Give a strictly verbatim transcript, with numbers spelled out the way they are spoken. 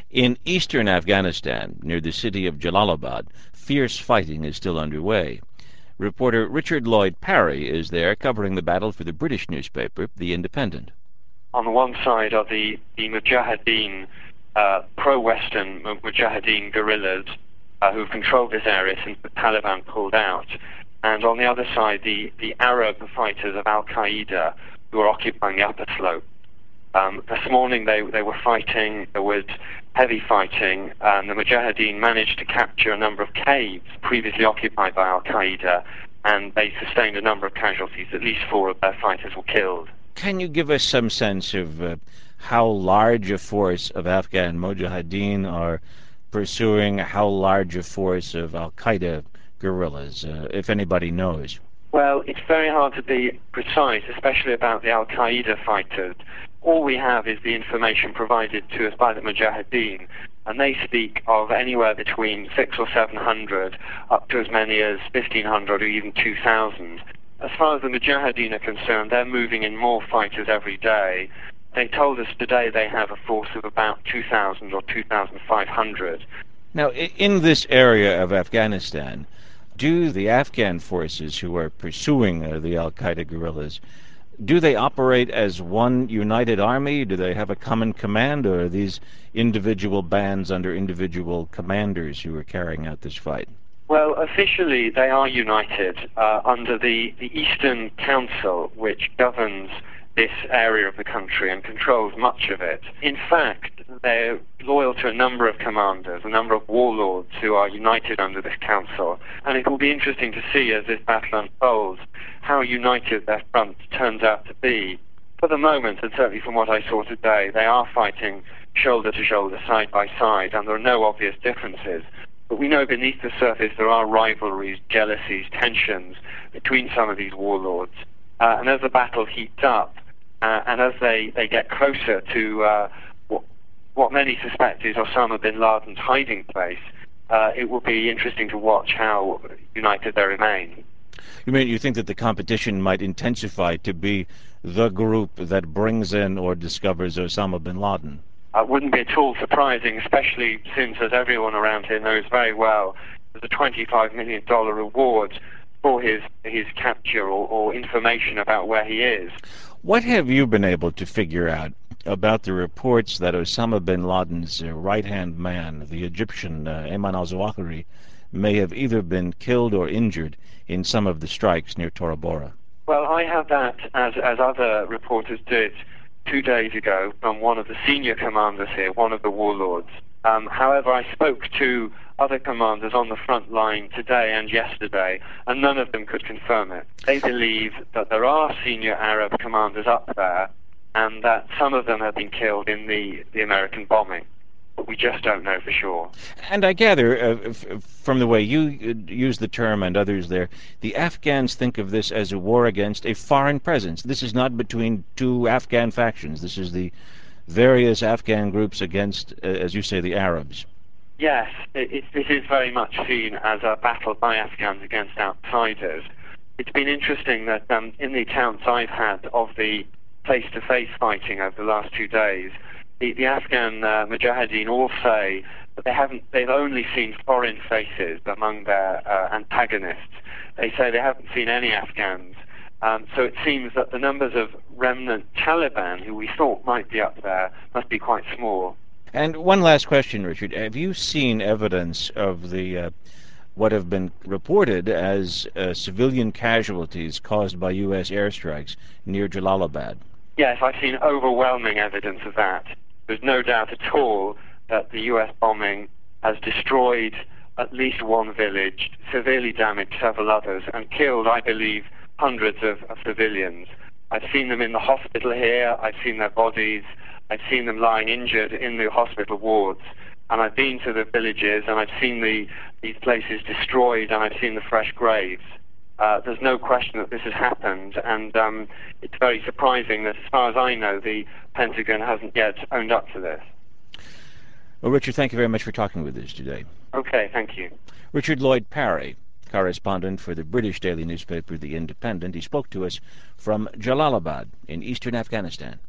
In eastern Afghanistan, near the city of Jalalabad, fierce fighting is still underway. Reporter Richard Lloyd Parry is there covering the battle for the British newspaper, The Independent. On the one side are the, the Mujahideen, uh, pro-Western Mujahideen guerrillas uh, who've controlled this area since the Taliban pulled out. And on the other side, the, the Arab fighters of Al-Qaeda who are occupying the upper slope. Um, this morning they, they were fighting, there was heavy fighting, and the Mujahideen managed to capture a number of caves previously occupied by Al-Qaeda, and they sustained a number of casualties. At least four of their fighters were killed. Can you give us some sense of uh, how large a force of Afghan Mujahideen are pursuing, how large a force of Al-Qaeda guerrillas, uh, if anybody knows? Well, it's very hard to be precise, especially about the Al-Qaeda fighters. All we have is the information provided to us by the Mujahideen, and they speak of anywhere between six or seven hundred, up to as many as fifteen hundred or even two thousand. As far as the Mujahideen are concerned, they're moving in more fighters every day. They told us today they have a force of about two thousand or two thousand five hundred. Now, in this area of Afghanistan, do the Afghan forces who are pursuing uh, the Al-Qaeda guerrillas, do they operate as one united army? Do they have a common command, or are these individual bands under individual commanders who are carrying out this fight? Well, officially they are united uh, under the, the Eastern Council, which governs this area of the country and controls much of it. In fact, they're loyal to a number of commanders, a number of warlords who are united under this council. And it will be interesting to see as this battle unfolds how united their front turns out to be. For the moment, and certainly from what I saw today, they are fighting shoulder to shoulder, side by side, and there are no obvious differences. But we know beneath the surface there are rivalries, jealousies, tensions between some of these warlords. Uh, and as the battle heats up, uh, and as they, they get closer to uh, what, what many suspect is Osama bin Laden's hiding place, uh, it will be interesting to watch how united they remain. You mean you think that the competition might intensify to be the group that brings in or discovers Osama bin Laden? Uh, wouldn't be at all surprising, especially since, as everyone around here knows very well, there's a twenty-five million dollars reward for his his capture or, or information about where he is. What have you been able to figure out about the reports that Osama bin Laden's uh, right-hand man, the Egyptian uh, Ayman al-Zawahiri, may have either been killed or injured in some of the strikes near Tora Bora? Well, I have that, as, as other reporters did, two days ago from one of the senior commanders here, one of the warlords. Um, however, I spoke to other commanders on the front line today and yesterday, and none of them could confirm it. They believe that there are senior Arab commanders up there, and that some of them have been killed in the, the American bombing. But we just don't know for sure. And I gather, uh, f from the way you uh, use the term and others there, the Afghans think of this as a war against a foreign presence. This is not between two Afghan factions. This is the various Afghan groups against, uh, as you say, the Arabs. Yes, it, it, this is very much seen as a battle by Afghans against outsiders. It's been interesting that um, in the accounts I've had of the face-to-face fighting over the last two days, The, the Afghan uh, Mujahideen all say that they haven't, they've only seen foreign faces among their uh, antagonists. They say they haven't seen any Afghans. Um, so it seems that the numbers of remnant Taliban, who we thought might be up there, must be quite small. And one last question, Richard. Have you seen evidence of the uh, what have been reported as uh, civilian casualties caused by U S airstrikes near Jalalabad? Yes, I've seen overwhelming evidence of that. There's no doubt at all that the U S bombing has destroyed at least one village, severely damaged several others, and killed, I believe, hundreds of, of civilians. I've seen them in the hospital here, I've seen their bodies, I've seen them lying injured in the hospital wards, and I've been to the villages and I've seen the, these places destroyed, and I've seen the fresh graves. Uh, there's no question that this has happened, and um, it's very surprising that, as far as I know, the Pentagon hasn't yet owned up to this. Well, Richard, thank you very much for talking with us today. Okay, thank you. Richard Lloyd Parry, correspondent for the British daily newspaper The Independent. He spoke to us from Jalalabad in eastern Afghanistan.